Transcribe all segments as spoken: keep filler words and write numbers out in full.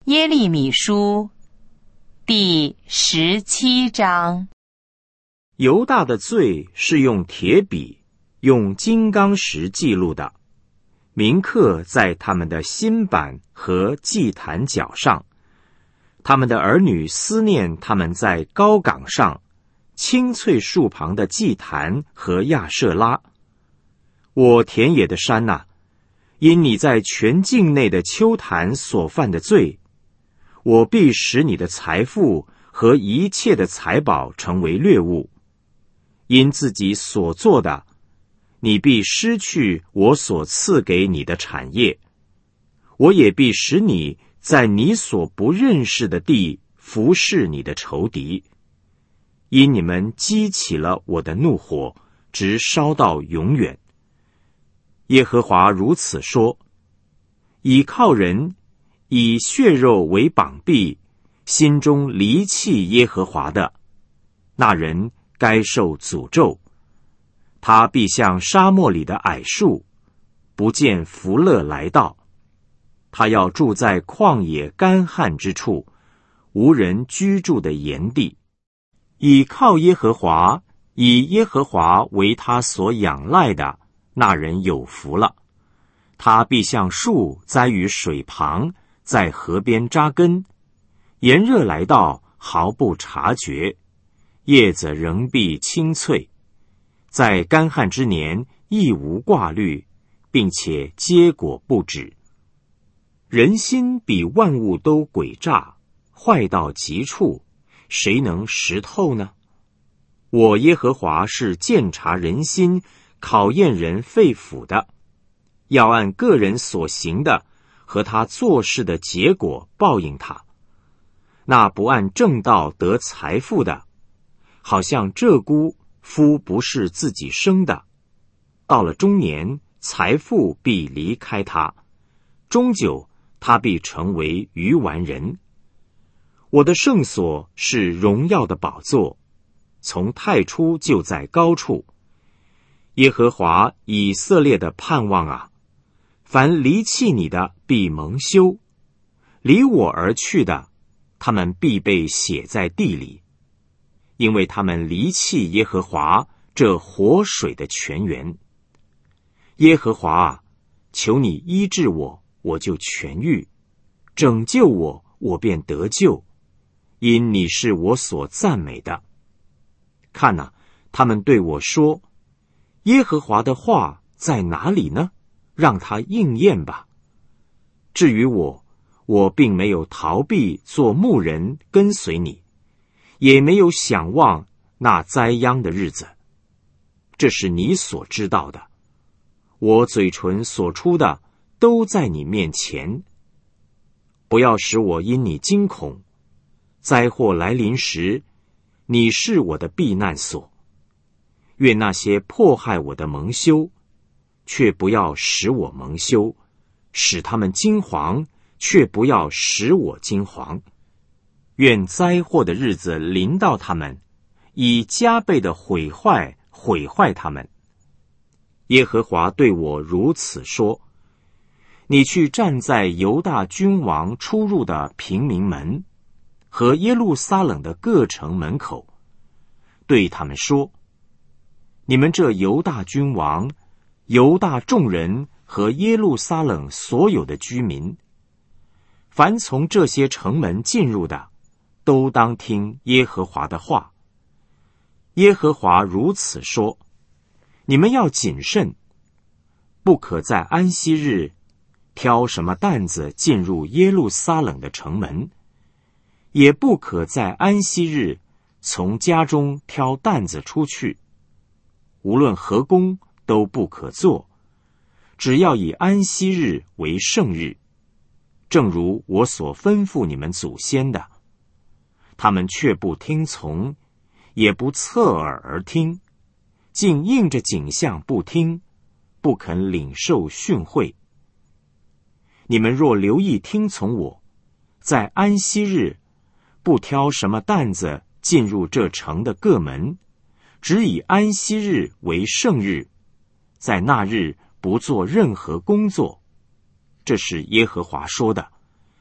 耶利米书第十七章。 犹大的罪是用铁笔、用金刚石记录的，铭刻在他们的心板和祭坛角上。他们的儿女思念他们在高岗上、青翠树旁的祭坛和亚舍拉。我田野的山哪、啊，因你在全境内的丘坛所犯的罪，我必使你的财富和一切的财宝成为掠物。因自己所做的，你必失去我所赐给你的产业，我也必使你在你所不认识的地服侍你的仇敌。因你们激起了我的怒火，直烧到永远。耶和华如此说：倚靠人，以血肉为绑臂，心中离弃耶和华的，那人该受诅咒。他必像沙漠里的矮树，不见福乐来到。他要住在旷野干旱之处，无人居住的炎地。倚靠耶和华，以耶和华为他所仰赖的，那人有福了。他必像树栽于水旁，在河边扎根，炎热来到，毫不察觉，叶子仍必青翠，在干旱之年亦无挂虑，并且结果不止。人心比万物都诡诈，坏到极处，谁能识透呢？我耶和华是鉴察人心、考验人肺腑的，要按个人所行的和他做事的结果报应他。那不按正道得财富的，好像鹧鸪夫不是自己生的，到了中年，财富必离开他，终久他必成为愚顽人。我的圣所是荣耀的宝座，从太初就在高处。耶和华以色列的盼望啊，凡离弃你的必蒙羞，离我而去的，他们必被写在地里，因为他们离弃耶和华这活水的泉源。耶和华啊，求你医治我，我就痊愈；拯救我，我便得救，因你是我所赞美的。看哪、啊，他们对我说：耶和华的话在哪里呢？让它应验吧。至于我，我并没有逃避做牧人跟随你，也没有想望那灾殃的日子。这是你所知道的。我嘴唇所出的都在你面前。不要使我因你惊恐，灾祸来临时，你是我的避难所。愿那些迫害我的蒙羞，却不要使我蒙羞；使他们惊惶，却不要使我惊惶。愿灾祸的日子临到他们，以加倍的毁坏毁坏他们。耶和华对我如此说：你去站在犹大君王出入的平民门和耶路撒冷的各城门口，对他们说：你们这犹大君王、犹大众人和耶路撒冷所有的居民，凡从这些城门进入的，都当听耶和华的话。耶和华如此说：你们要谨慎，不可在安息日挑什么担子进入耶路撒冷的城门，也不可在安息日从家中挑担子出去。无论何工都不可做，只要以安息日为圣日，正如我所吩咐你们祖先的。他们却不听从，也不侧耳而听，竟应着景象不听，不肯领受训诲。你们若留意听从我，在安息日不挑什么担子进入这城的各门，只以安息日为圣日，在那日不做任何工作，这是耶和华说的，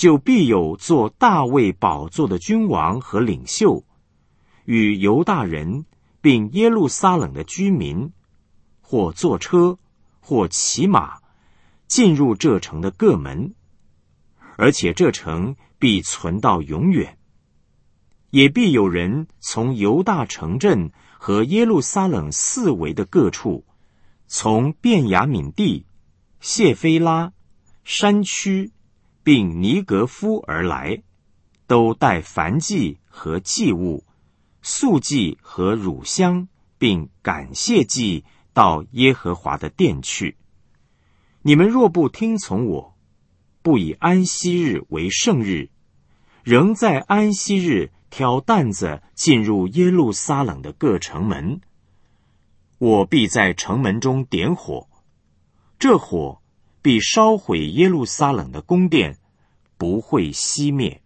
就必有做大卫宝座的君王和领袖，与犹大人并耶路撒冷的居民，或坐车，或骑马，进入这城的各门，而且这城必存到永远。也必有人从犹大城镇和耶路撒冷四围的各处，从便雅悯地、谢菲拉、山区并尼格夫而来，都带燔祭和祭物、素祭和乳香，并感谢祭到耶和华的殿去。你们若不听从我，不以安息日为圣日，仍在安息日挑担子进入耶路撒冷的各城门，我必在城门中点火，这火必烧毁耶路撒冷的宫殿，不会熄灭。